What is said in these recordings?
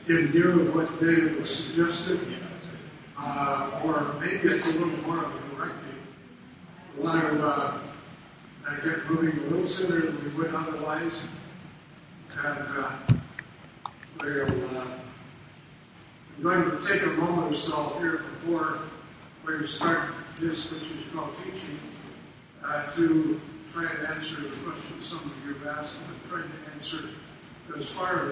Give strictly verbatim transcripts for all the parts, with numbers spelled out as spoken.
in view of what David was suggested, uh, or maybe it's a little more of a direct I want to uh, get moving a little sooner than we would otherwise. And uh, we'll, uh, I'm going to take a moment or so here before we start this, which is called teaching, uh, to try to answer the questions some of you have asked, and try to answer as far as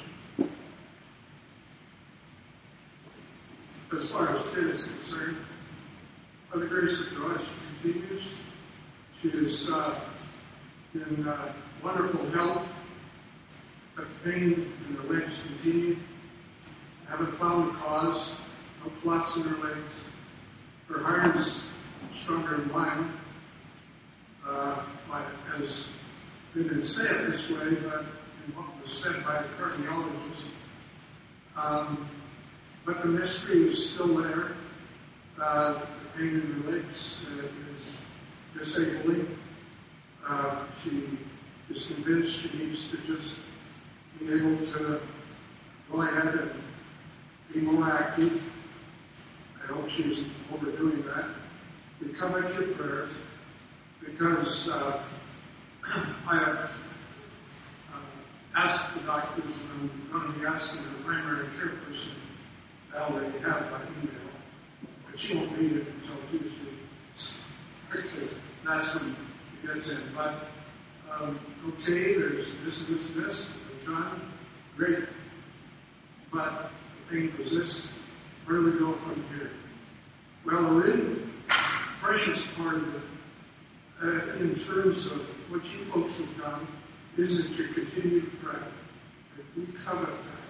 as far as Kit is concerned. By the grace of God, she continues. She is uh, in uh, wonderful health. But the pain in her legs continue. Haven't found the cause. No clots in her legs. Her heart is stronger than mine. Uh, has been said this way, but in what was said by the cardiologist. Um, but the mystery is still there. Uh, the pain in her legs uh, is disabling. Uh, she is convinced she needs to just be able to go ahead and be more active. I hope she's overdoing that. We come at your prayers because uh, I have uh, asked the doctors, and I'm going to be asking the primary care person, Al, that you have by email, but she won't read it until Tuesday, because that's when it gets in. But, um, okay, there's this, this, this, done, great. But the pain persists. Where do we go from here? Well, a really precious part of it, uh, in terms of what you folks have done, is that you continue to pray. That we covet that.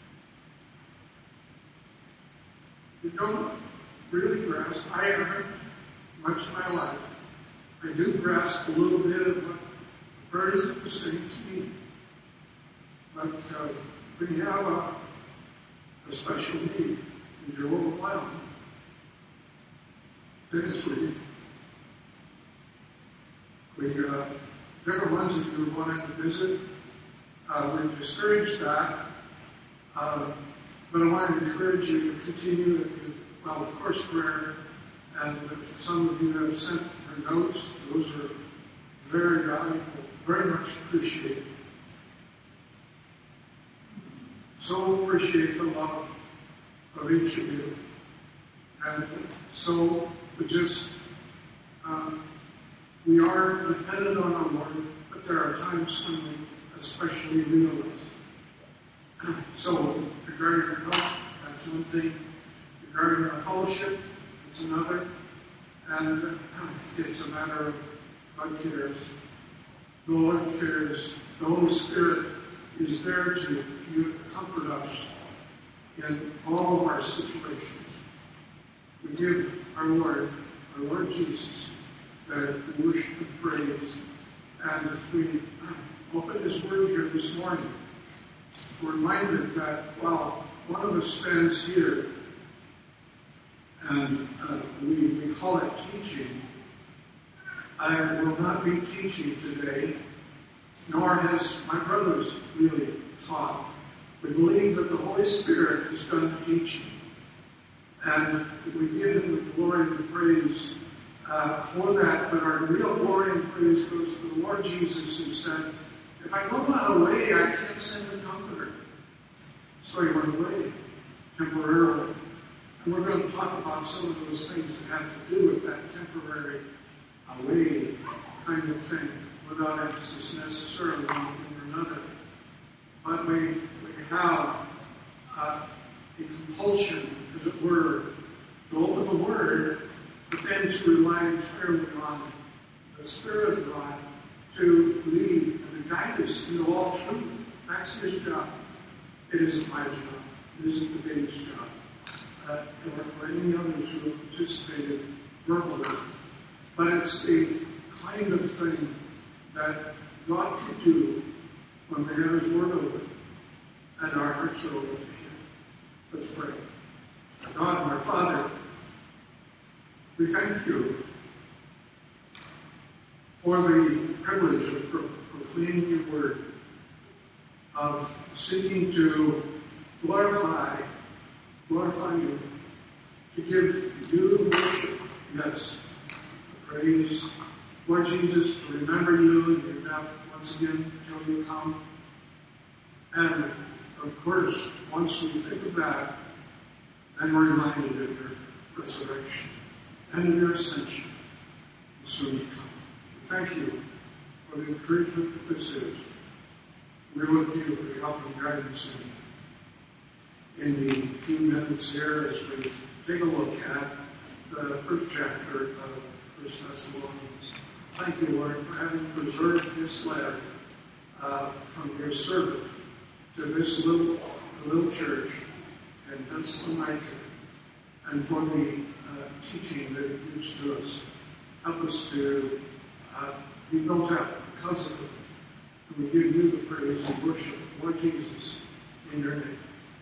You don't really grasp. I haven't much of my life. I do grasp a little bit of what the prayers of the saints mean. But uh, when you have a, a special need and you're overwhelmed, then it's really. We, uh, different ones that you wanted to visit, uh, we discouraged that. Uh, but I want to encourage you to continue, well, of course, prayer. And if some of you have sent her notes, those are very valuable, very much appreciated. So appreciate the love of each of you. And so we just, um, we are dependent on our Lord, but there are times when we especially realize. So regarding our health, that's one thing. Regarding our fellowship, it's another. And it's a matter of God cares. The Lord cares. The Holy Spirit is there to comfort us in all of our situations. We give our Lord, our Lord Jesus, the worship and praise. And if we open His Word here this morning, we're reminded that while one of us stands here and uh, we, we call it teaching, I will not be teaching today, nor has my brothers really taught. We believe that the Holy Spirit is done teaching. And we give Him the glory and praise uh, for that. But our real glory and praise goes to the Lord Jesus, who said, if I go not away, I can't send the Comforter. So He went away temporarily. And we're going to talk about some of those things that have to do with that temporary away kind of thing, without emphasis necessarily on one thing or another. But we, we have uh, a compulsion, as it were, to open the Word, but then to rely entirely on the Spirit of God to lead and to guide us into all truth. That's His job. It isn't my job. It isn't the Dave's job. Uh, or, or any others who have participated verbally. But it's the kind of thing that God could do when we have His Word open and our hearts are open to Him. Let's pray. God, my Father, we thank You for the privilege of pro- proclaiming Your Word, of seeking to glorify, glorify you, to give you the worship, yes, the praise, Lord Jesus, to remember you and your death once again until you come. And, of course, once we think of that, then we're reminded of your resurrection and of your ascension, and soon to come. Thank you for the encouragement that this is. We look to you for your help and guidance in, in the few minutes here as we take a look at the first chapter of First Thessalonians. Thank you, Lord, for having preserved this letter uh, from your servant to this little, little church in Thessalonica, and for the uh, teaching that it gives to us. Help us to uh, be built up because of it. And we give you the praise and worship, Lord Jesus, in your name.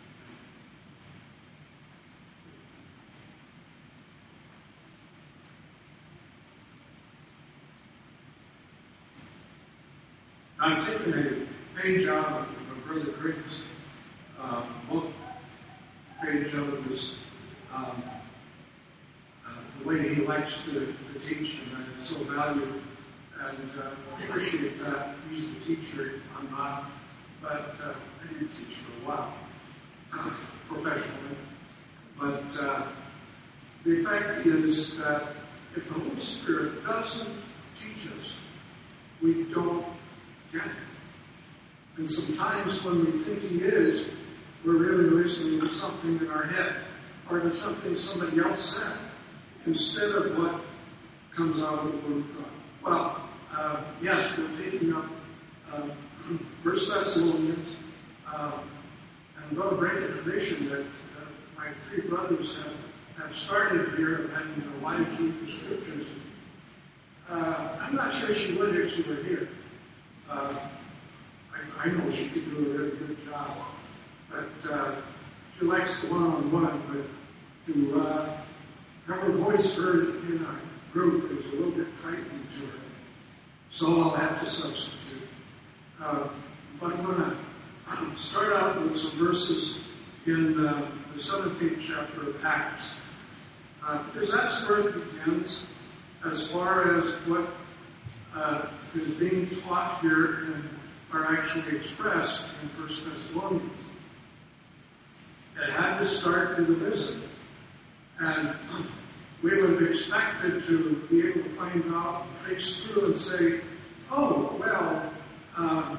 I've taken a page out of, of Brother Craig's uh, book, page out of his, um, uh, the way he likes to, to teach, and I so value and uh, appreciate that. He's the teacher, I'm not, but uh, I did teach for a while, uh, professionally. But uh, the fact is that if the Holy Spirit doesn't teach us, we don't get it. And sometimes when we think he is, we're really listening to something in our head or to something somebody else said instead of what comes out of the Word of God. Well, uh, yes, we're taking up uh, First Thessalonians, uh, and what a great tradition that uh, my three brothers have, have started here, having a wide group of scriptures. Uh, I'm not sure she would if she were here. Uh, I, I know she could do a really good job, but uh, she likes the one-on-one, but to uh, have her voice heard in a group is a little bit frightening to her. So I'll have to substitute. Uh, but I'm going to start out with some verses in uh, the seventeenth chapter of Acts, uh, because that's where it begins as far as what uh, is being taught here and are actually expressed in First Thessalonians. It had to start with a visit. And we would have expected to be able to find out and trace through and say, oh, well, um,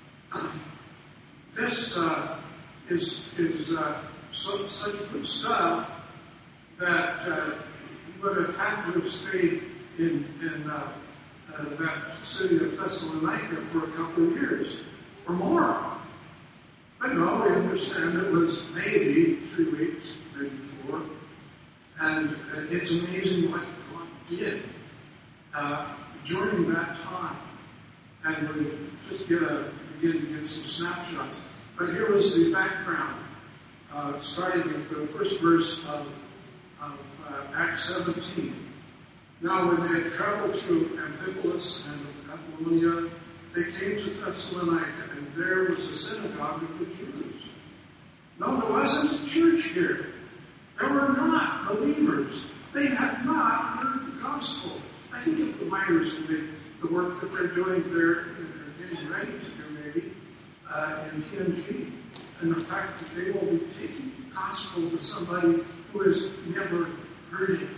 this uh, is, is uh, so, such good stuff that uh, he would have had to have stayed in, in uh, uh, that city of Thessalonica for a couple of years or more. But no, we understand it was maybe three weeks, maybe four. And uh, it's amazing what God did uh, during that time. And we just get a, begin to get some snapshots. But here was the background, uh, starting at the first verse of, of uh, Acts seventeen. Now, when they had traveled through Amphipolis and Apollonia, they came to Thessalonica, and there was a synagogue of the Jews. No, there wasn't a church here. There were not believers. They had not heard the gospel. I think of the miners and the, the work that they're doing there, and they're getting ready to do maybe, uh, in T N G. And the fact that they will be taking the gospel to somebody who has never heard it.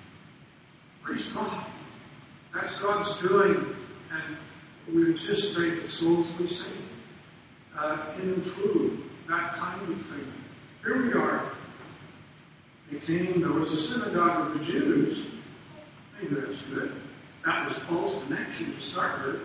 Praise God. That's God's doing, and we anticipate that souls will be saved uh, in through that kind of thing. Here we are. They came, there was a synagogue of the Jews. Maybe that's good. That was Paul's connection to start with.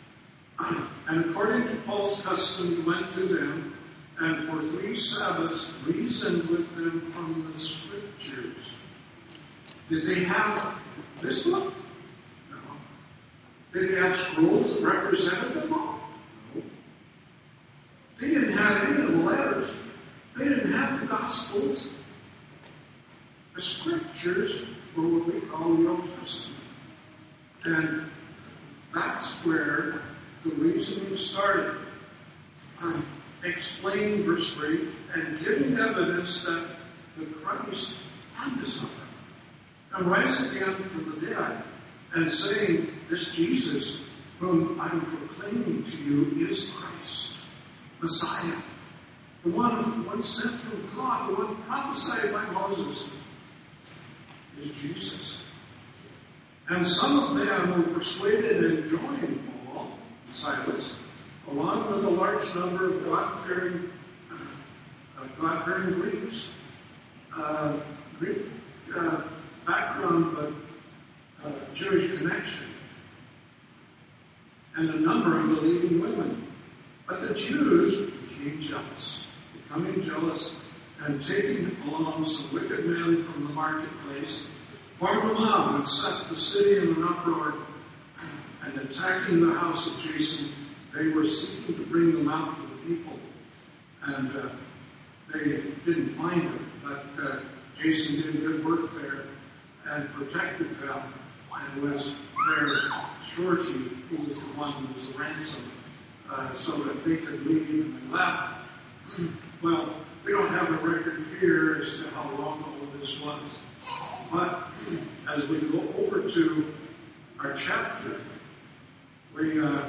And according to Paul's custom, he went to them, and for three Sabbaths reasoned with them from the Scriptures. Did they have this book? No. Did they have scrolls that represented them all? No. They didn't have any of the letters. They didn't have the Gospels. The Scriptures were what we call the Old Testament. And that's where the reasoning started. Um, explaining verse three and giving evidence that the Christ had to suffer and rise again from the dead, and saying, this Jesus whom I'm proclaiming to you is Christ, Messiah, the one, the one sent from God, the one prophesied by Moses, is Jesus. And some of them were persuaded and joined Paul and Silas, along with a large number of God-fearing, uh, God-fearing Greeks, uh, Greek uh, background, but uh, Jewish connection, and a number of believing women. But the Jews became jealous, becoming jealous, and taking along some wicked men from the marketplace, formed a mob and set the city in an uproar, and attacking the house of Jason, they were seeking to bring them out to the people. And uh, they didn't find him, but uh, Jason did good work there and protected them, and was their surety, who was the one who was the ransom, uh, so that they could leave, and they left. Well, we don't have a record here as to how long all of this was, but as we go over to our chapter, we uh,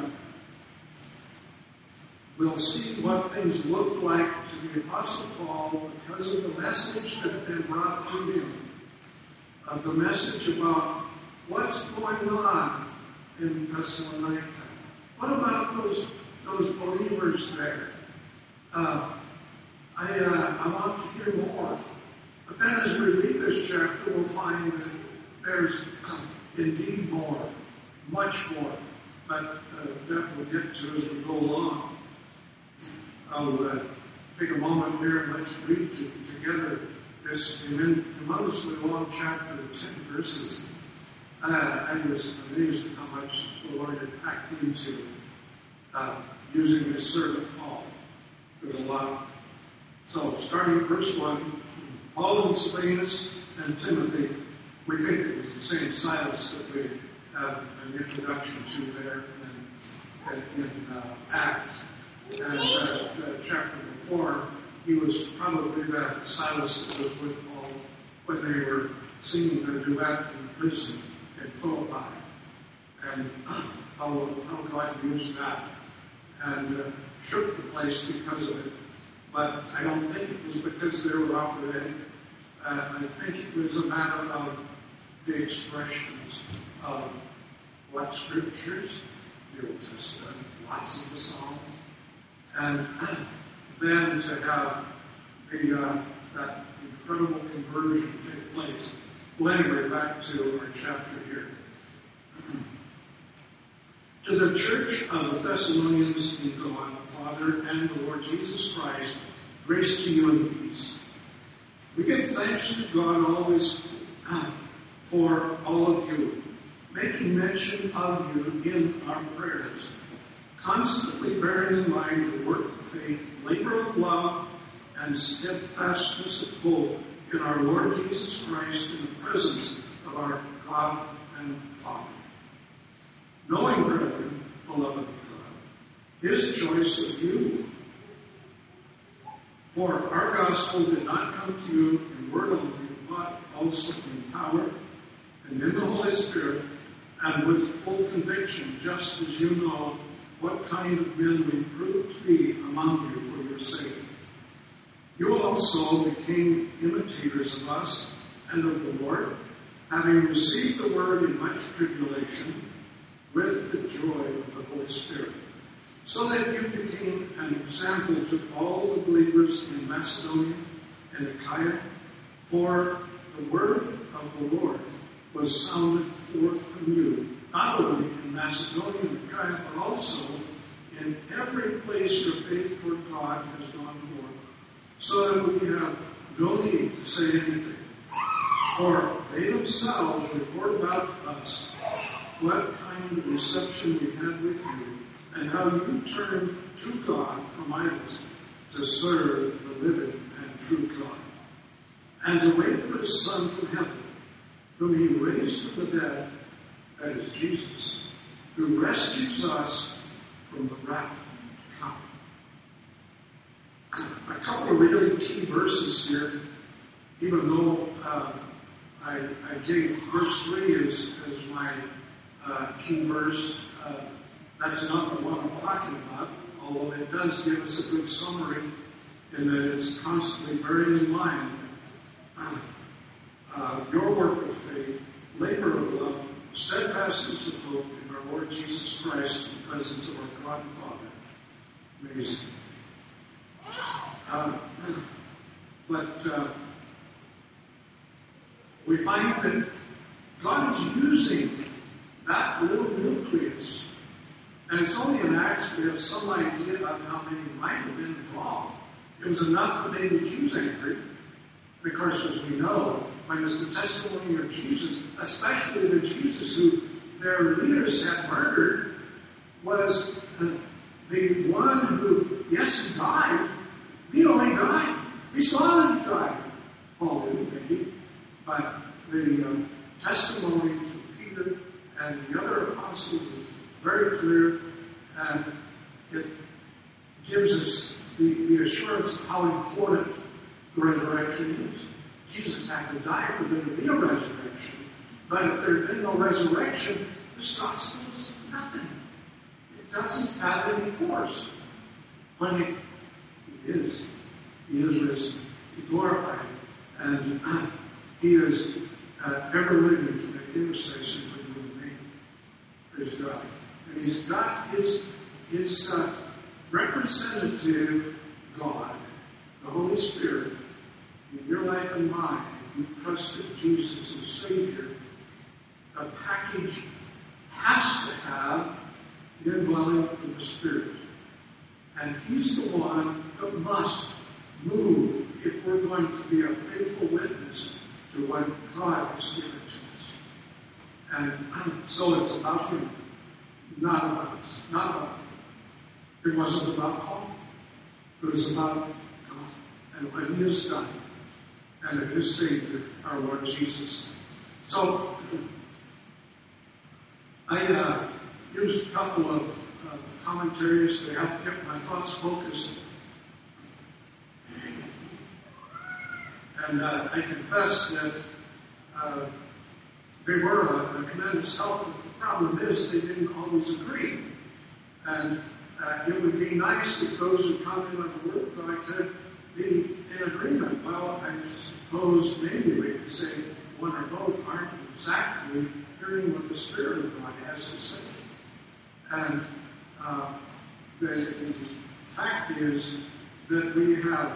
we'll see what things look like to the Apostle Paul because of the message that had been brought to him. Uh, the message about what's going on in Thessalonica. What about those those believers there? Uh, I uh, I want to hear more. But then as we read this chapter, we'll find that there's uh, indeed more, much more. But uh, that we'll get to as we go along. I'll uh, take a moment here and let's read to, together this tremendously long chapter of ten verses. Uh, I was amazed at how much the Lord had packed into uh, using his servant Paul. There's a lot. So, starting at verse one, Paul and Silvanus and Timothy, we think it was the same Silas that we have an introduction to there in, in uh, Acts. And uh, uh, chapter before, he was probably that Silas that was with Paul when they were singing their duet in prison in Philippi. And uh, how, how God used that and uh, shook the place because of it. But I don't think it was because they were operating. Uh, I think it was a matter of the expressions of what scriptures, the Old Testament, lots of the Psalms, and then to have the, uh, that incredible conversion take place. Well, anyway, back to our chapter here. To the church of the Thessalonians in God, the Father, and the Lord Jesus Christ, grace to you and peace. We give thanks to God always for all of you, making mention of you in our prayers, constantly bearing in mind your work of faith, labor of love, and steadfastness of hope in our Lord Jesus Christ in the presence of our God and Father. Knowing, brethren, beloved of God, his choice of you. For our gospel did not come to you in word only, but also in power and in the Holy Spirit, and with full conviction, just as you know what kind of men we proved to be among you for your sake. You also became imitators of us and of the Lord, having received the word in much tribulation, with the joy of the Holy Spirit, so that you became an example to all the believers in Macedonia and Achaia, for the word of the Lord was sounded forth from you, not only in Macedonia and Achaia, but also in every place your faith for God has gone forth, so that we have no need to say anything. For they themselves report about us what kind of reception we had with you, and how you turned to God from idols to serve the living and true God, and to wait for his Son from heaven, whom he raised from the dead, that is Jesus, who rescues us from the wrath to come. a couple of really key verses here, even though uh, I, I gave verse three as, as my uh, key verse. Uh, that's not the one I'm talking about, although it does give us a good summary in that it's constantly bearing in mind uh, uh, your work of faith, labor of love, steadfastness of hope in our Lord Jesus Christ in the presence of our God and Father. Amazing. Uh, but uh, we find that God is using that little nucleus, and it's only in Acts we have some idea of how many might have been involved. It was enough that made the Jews angry. And of course, as we know, when it's the testimony of Jesus, especially the Jesus who their leaders had murdered, was uh, the one who, yes, he died. We know he died. We saw him die. Paul didn't, maybe. But the um, testimony from Peter and the other apostles is very clear, and it gives us the, the assurance of how important the resurrection is. Jesus had to die for there to be a resurrection. But if there had been no resurrection, this gospel is nothing. It doesn't have any force. When it, he is, he is risen, he glorified, and uh, he is uh, ever living to make intercession for you and me. Praise God. And he's got his, his uh, representative God, the Holy Spirit, in your life and mine. You trusted Jesus as Savior. A package has to have the indwelling of the Spirit. And he's the one that must move if we're going to be a faithful witness to what God has given to us. And so it's about him, not about us, not about him. It wasn't about Paul. It was about God and what he has done and of his Savior, our Lord Jesus. So, I uh, used a couple of uh, commentaries to help get my thoughts focused. And uh, I confess that uh, they were a, a tremendous help, but the problem is they didn't always agree. And uh, it would be nice if those who comment on the Word of God could be in agreement. Well, I suppose maybe we could say one or both aren't exactly hearing what the Spirit of God has to say. And uh, the, the fact is that we have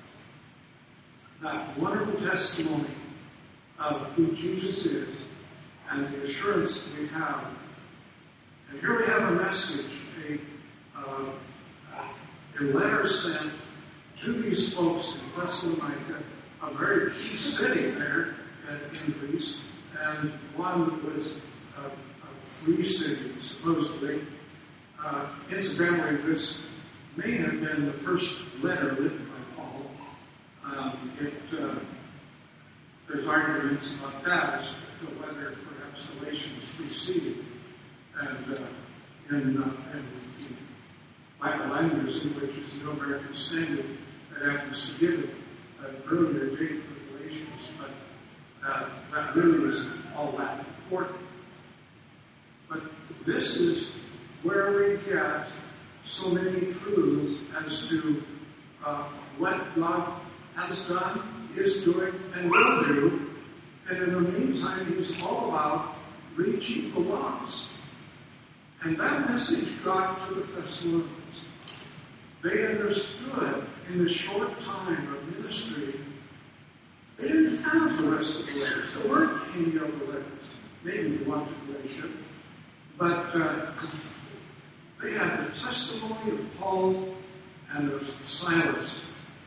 that wonderful testimony of who Jesus is and the assurance that we have. And here we have a message, a, uh, a letter sent to these folks in Thessalonica, a very key city there in Greece, and one that was a, a free city, supposedly. Uh, incidentally, this may have been the first letter written by Paul. Um, it, uh, there's arguments about that as to whether perhaps Galatians preceded. And uh, in, uh, in the Bible language, which is the New American Standard, that happens to give it an earlier date for Galatians, but uh, that really isn't all that important. But this is where we get so many truths as to uh, what God has done, is doing, and will do. And in the meantime, he's all about reaching the lost. And that message got to the Thessalonians. They understood in the short time of ministry, they didn't have the rest of the letters. There weren't any other letters. Maybe they wanted Galatia. But uh, they had the testimony of Paul and of Silas.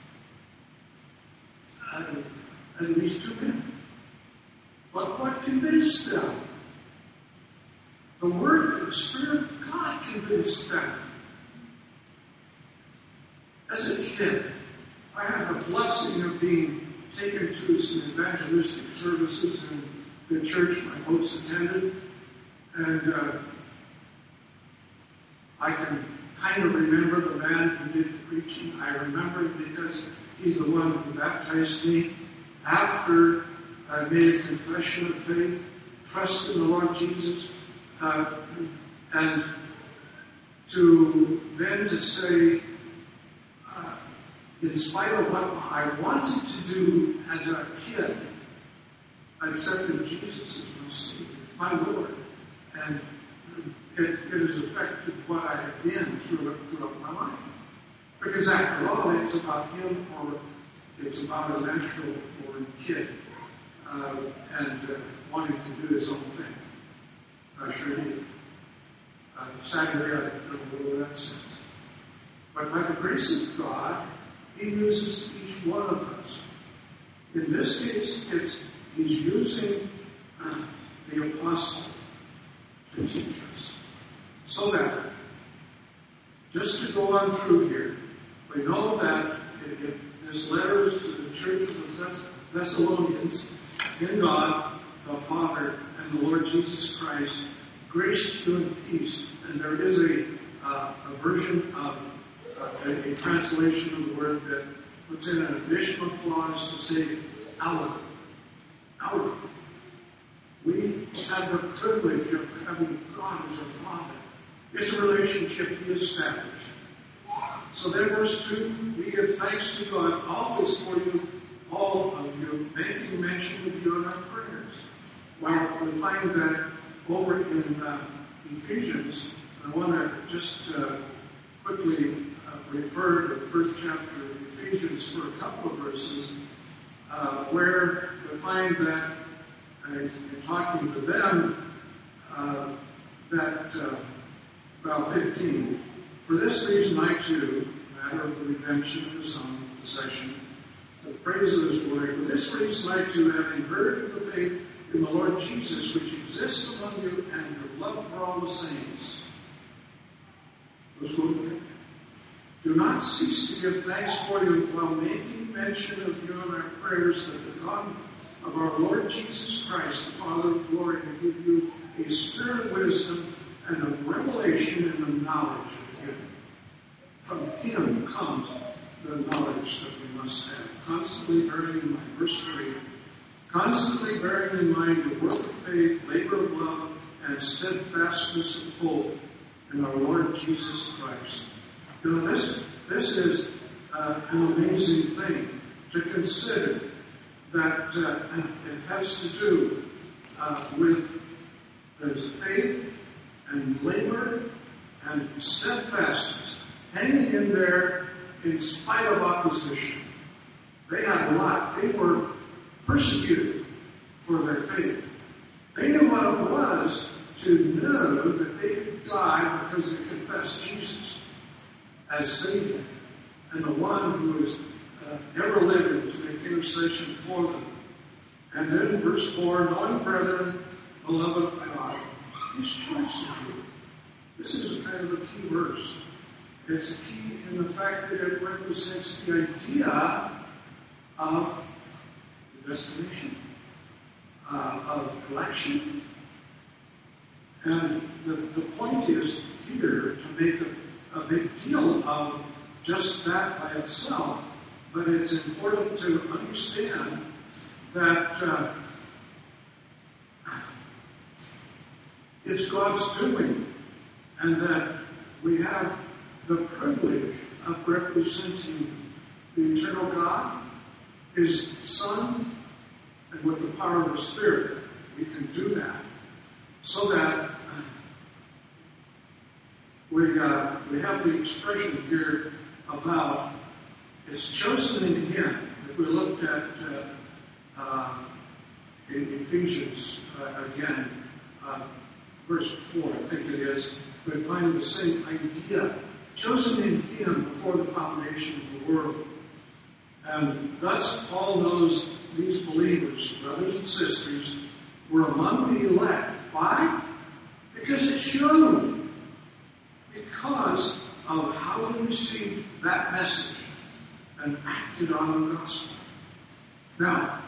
And at least two men. But what convinced them? The Word of the Spirit of God convinced them. As a kid, I had the blessing of being taken to some evangelistic services in the church my folks attended. And uh, I can kind of remember the man who did the preaching. I remember him because he's the one who baptized me after I made a confession of faith, trust in the Lord Jesus, uh, and to then to say, uh, in spite of what I wanted to do as a kid, I accepted Jesus as my Savior, my Lord, and it, it has affected what I have been through, throughout my life. Because after all, it's about him, or it's about a natural-born kid uh, and uh, wanting to do his own thing. I sure did. Uh, sadly, I don't know in that sense. But by the grace of God, he uses each one of us. In this case, it's he's using uh, the apostle to teach us. So that, just to go on through here, we know that it, it, this letter is to the church of the Thessalonians, in God, the Father, and the Lord Jesus Christ, grace to you and peace. And there is a, uh, a version of uh, a, a translation of the word that puts in an additional clause to say, our. Our. We have the privilege of having God as our Father. It's a relationship he established. So then verse two, we give thanks to God always for you, all of you, making mention of you in our prayers. Well, we find that over in uh, Ephesians, I want to just uh, quickly uh, refer to the first chapter of Ephesians for a couple of verses, uh, where we find that, uh, in talking to them, uh, that, uh, about fifteen, for this reason I too, matter of the redemption of his own possession, the praise of his glory, for this reason I too, having heard of the faith in the Lord Jesus, which exists among you, and your love for all the saints. Let's go together. Do not cease to give thanks for you while making mention of you in our prayers, that the God of our Lord Jesus Christ, the Father of glory, may give you a spirit of wisdom and of revelation in the knowledge of him. From him comes the knowledge that we must have. Constantly bearing in mind, verse three, constantly bearing in mind your work of faith, labor of love, and steadfastness of hope in our Lord Jesus Christ. You know, this, this is uh, an amazing thing to consider, that uh, it has to do uh, with there's faith and labor and steadfastness hanging in there in spite of opposition. They had a lot. They were persecuted for their faith. They knew what it was to know that they could die because they confessed Jesus as Savior and the one who is uh, ever living to make intercession for them. And then verse four, knowing, brethren, beloved by God, his choice of you. This is kind of a key verse. It's key in the fact that it represents the idea of the destination, uh, of election. And the, the point is here to make a, a big deal of just that by itself, but it's important to understand that uh, it's God's doing, and that we have the privilege of representing the eternal God, his Son, and with the power of the Spirit, we can do that. So that we uh, we have the expression here about it's chosen in him. If we looked at uh, uh, in Ephesians uh, again, uh, verse four, I think it is, we find the same idea. Chosen in him before the foundation of the world. And thus Paul knows these believers, brothers and sisters, were among the elect. Why? Because it's shown. Because of how they received that message and acted on the gospel. Now,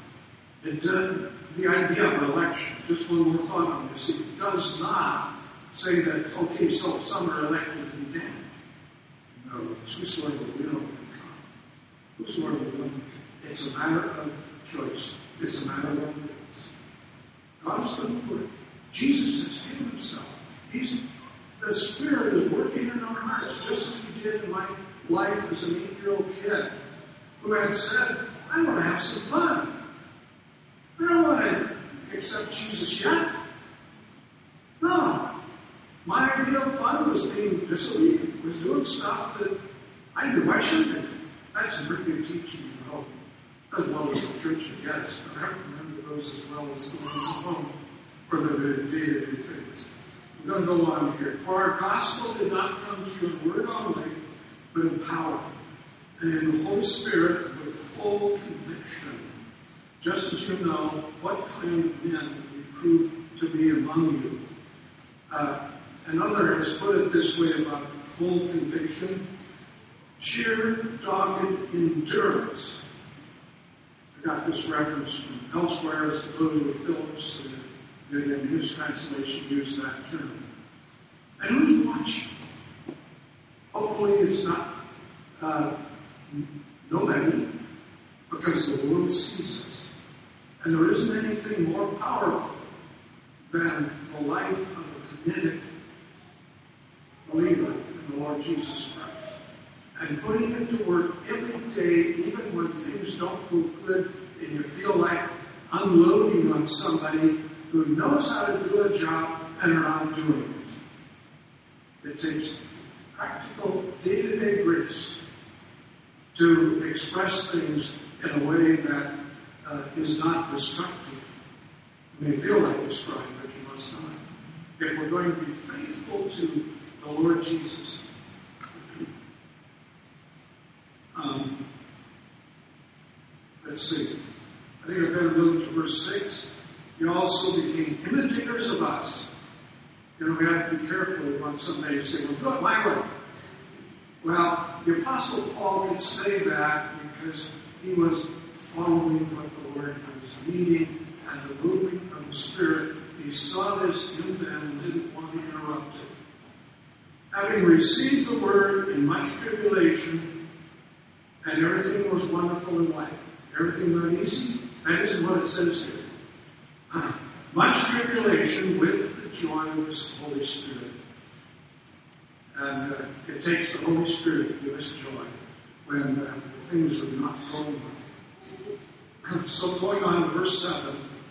it, uh, the idea of election, just one more thought on this, it does not say that, okay, so some are elected to be damned. No, it's whosoever will become. Whosoever will become. It's a matter of choice. It's a matter of grace. God's going to work. Jesus has given himself. He's, the Spirit is working in our hearts, just as he did in my life as an eight-year-old kid who had said, I want to have some fun. I don't want to accept Jesus yet. No. My idea of fun was being disobedient, was doing stuff that I knew I shouldn't have. That's a pretty good teaching, you know, as well as the church, I guess. But I don't remember those as well as the ones at home for the day-to-day things. I'm going to go on here. For our gospel did not come to you in word only, but in power, and in the Holy Spirit with full conviction, just as you know what kind of men we prove to be among you. Uh, another has put it this way about full conviction: sheer, dogged endurance. I got this reference from elsewhere as Louis Phillips, and in his translation used that term. And who's watching? Hopefully it's not uh, nobody, because the world sees us. And there isn't anything more powerful than the life of a committed believer in the Lord Jesus Christ. And putting it to work every day, even when things don't go good and you feel like unloading on somebody who knows how to do a job and are not doing it. It takes practical, day-to-day grace to express things in a way that uh, is not destructive. You may feel like destroying, but you must not. If we're going to be faithful to the Lord Jesus. Um, let's see. I think I better move to verse six. You also became imitators of us. You know, we have to be careful about somebody say, well, do it my way. Well, the Apostle Paul could say that because he was following what the Lord was leading and the moving of the Spirit. He saw this in them and didn't want to interrupt it. Having received the word in much tribulation, and everything was wonderful in life. Everything went easy. That is what it says here. Uh, much tribulation with the joy of this Holy Spirit. And uh, it takes the Holy Spirit to give us joy when uh, things are not going well. So going on to verse seven.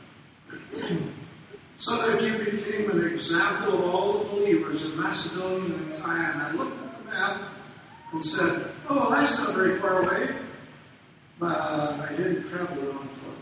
So that you became an example of all the believers in Macedonia and Achaia. And I looked at the map and said, oh, that's not very far away. But uh, I didn't travel on foot.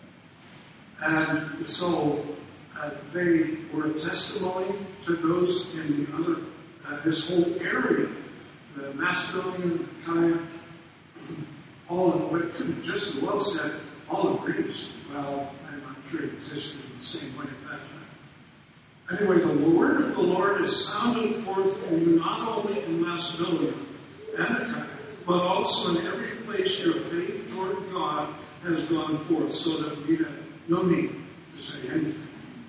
And so uh, they were a testimony to those in the other, uh, this whole area, the Macedonian, Achaia, all of what could have just as well said, all of Greece. Well, I'm not sure it existed in the same way at that time. Anyway, the word of the Lord is sounded forth in you not only in Macedonia and Achaia, but also in every place your faith toward God has gone forth, so that we have no need to say anything.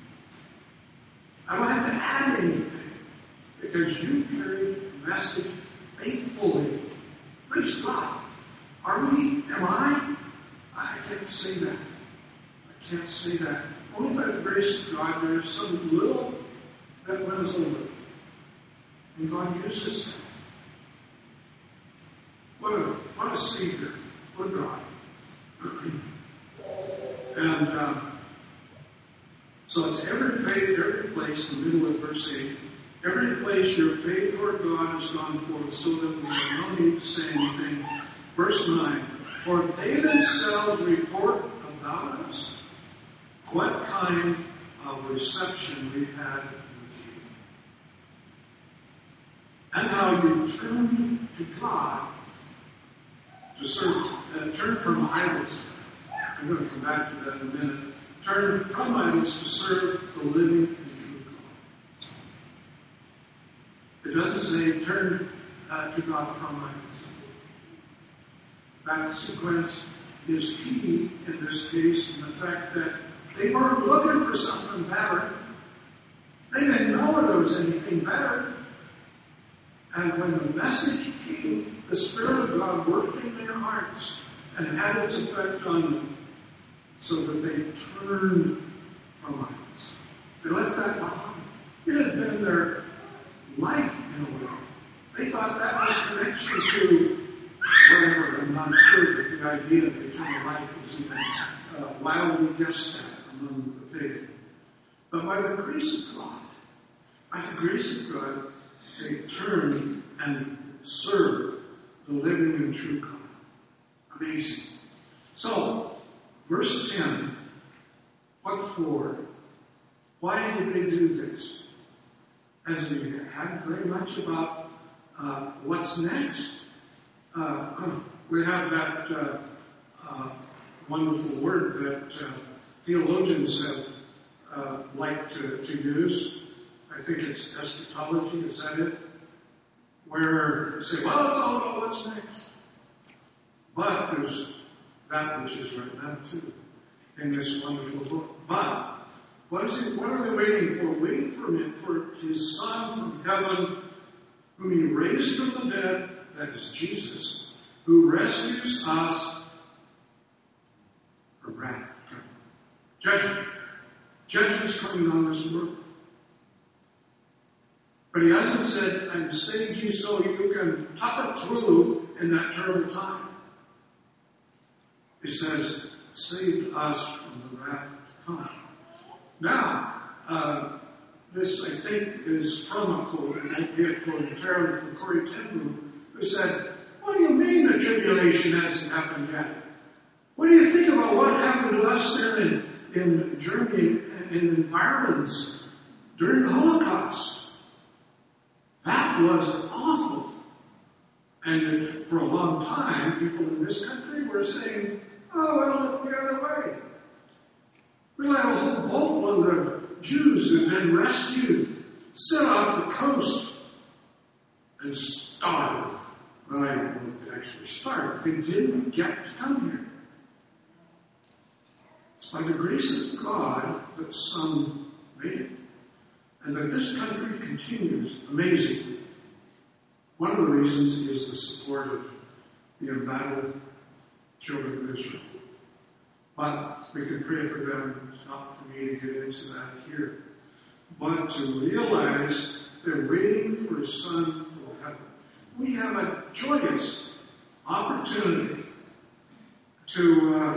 I don't have to add anything, because you carried the message faithfully. Praise God. Are we? Am I? I can't say that. I can't say that. Only by the grace of God, there is some little that runs over. And God uses that. What a, what a Savior. What a God. And um, so it's every faith, every place, in the middle of verse eight, every place your faith toward God has gone forth, so that we have no need to say anything. Verse nine, for they themselves report about us what kind of reception we had with you, and how you turned to God to serve, uh, turn from idols. I'm going to come back to that in a minute. Turn from idols to serve the living and true God. It doesn't say turn uh, to God from idols. That sequence is key in this case in the fact that they weren't looking for something better. They didn't know there was anything better. And when the message came, the Spirit of God worked in their hearts and had its effect on them so that they turned from idols. They left that behind. It had been their life in a way. They thought that was connection to whatever. I'm not sure that the idea of eternal life was even uh, wildly guessed at among the pagan. But by the grace of God, by the grace of God, they turned and served the living and true God. Amazing. So, verse ten, what for? Why did they do this? As we had very much about uh, what's next, uh, we have that uh, uh, wonderful word that uh, theologians have uh, liked to, to use. I think it's eschatology, is that it? Where they say, well, it's all about what's next. But there's that which is right now too in this wonderful book. But what is it? What are they waiting for? Waiting for him, for his Son from heaven, whom he raised from the dead, that is Jesus, who rescues us from wrath. Judgment. Judgment's coming on this world. But he hasn't said, I'm saying to you so you can tough it through in that terrible time. He says, saved us from the wrath to come. Now, uh, this, I think, is from a quote, it won't be a quote entirely from Corrie ten Boom, who said, what do you mean the tribulation hasn't happened yet? What do you think about what happened to us there in, in Germany in environments during the Holocaust? That was awful. And for a long time, people in this country were saying, oh, it'll look the other way. We let a whole boatload of Jews who had been rescued set off the coast and starved. Well, I don't know if they actually starved. They didn't get to come here. It's by the grace of God that some made it. And that this country continues amazingly. One of the reasons is the support of the embattled children of Israel. But we can pray for them. It's not for me to get into that here. But to realize they're waiting for a Son from heaven. We have a joyous opportunity to uh,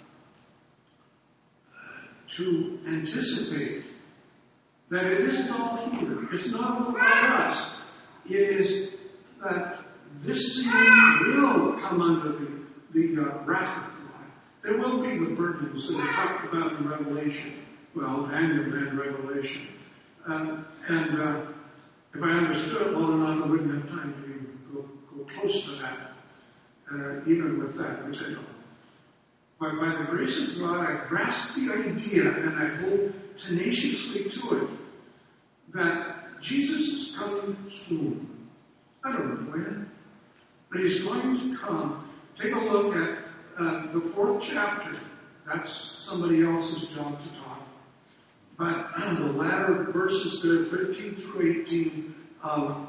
to anticipate that it isn't all here. It's not all about us. It is that this scene will come under the, the uh, wrath of God. There will be the burdens that are talked about in Revelation. Well, Daniel and Revelation. Uh, and uh, if I understood it well enough, I wouldn't have time to even go, go close to that, uh, even with that, which I don't. But by the grace of God, I grasp the idea and I hold tenaciously to it that Jesus is coming soon. I don't know when, but he's going to come. Take a look at uh, the fourth chapter. That's somebody else's job to talk. But the latter verses there, thirteen through eighteen of,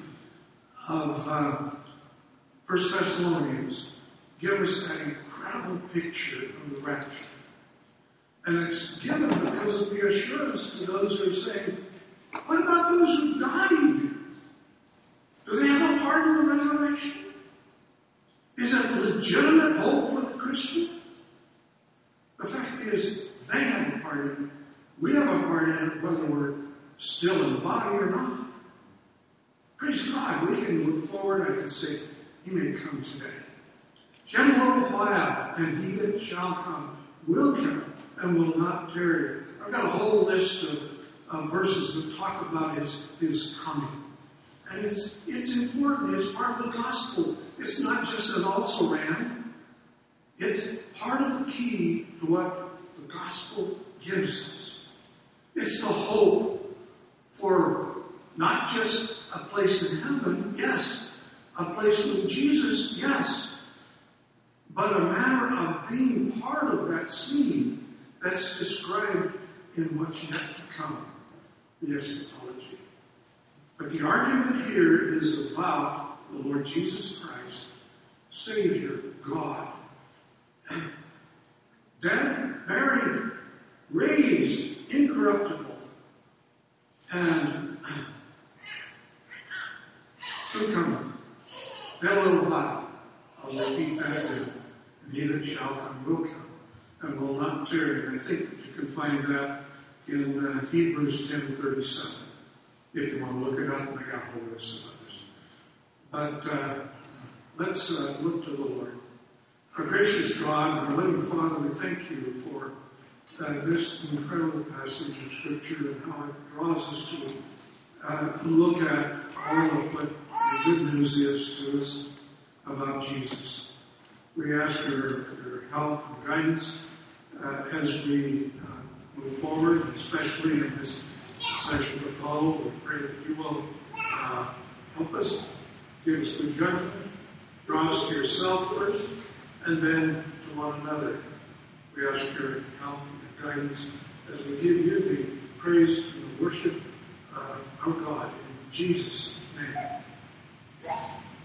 of uh, First Thessalonians, give us that incredible picture of the rapture. And it's given because of the assurance to those who are saying, what about those who died? Do they have a part in the resurrection? Is it legitimate hope for the Christian? The fact is, they have a part in it. We have a part in it, whether we're still in the body or not. Praise God, we can look forward and I can say, he may come today. Yet a little while, and he that shall come will come and will not tarry. I've got a whole list of uh, verses that talk about his, his coming. And it's, it's important. It's part of the gospel. It's not just an also ran. It's part of the key to what the gospel gives us. It's the hope for not just a place in heaven, yes. A place with Jesus, yes. But a matter of being part of that scene that's described in what's yet to come. the eschatology. But the argument here is about the Lord Jesus Christ, Savior, God, dead, buried, raised, incorruptible, and soon coming. In a little while, I'll repeat that again. And he that shall come will come, and will not tarry. And I think that you can find that in uh, Hebrews ten thirty-seven, if you want to look it up, and I got hold of some others. But uh, let's uh, look to the Lord. Our gracious God and our living Father, we thank you for uh, this incredible passage of Scripture and how it draws us to uh, look at all of what the good news is to us about Jesus. We ask your, your help and guidance uh, as we uh, move forward, especially in this session to follow. We pray that you will uh, help us, give us good judgment, draw us to yourself first, and then to one another. We ask your help and guidance as we give you the praise and the worship of our God in Jesus' name.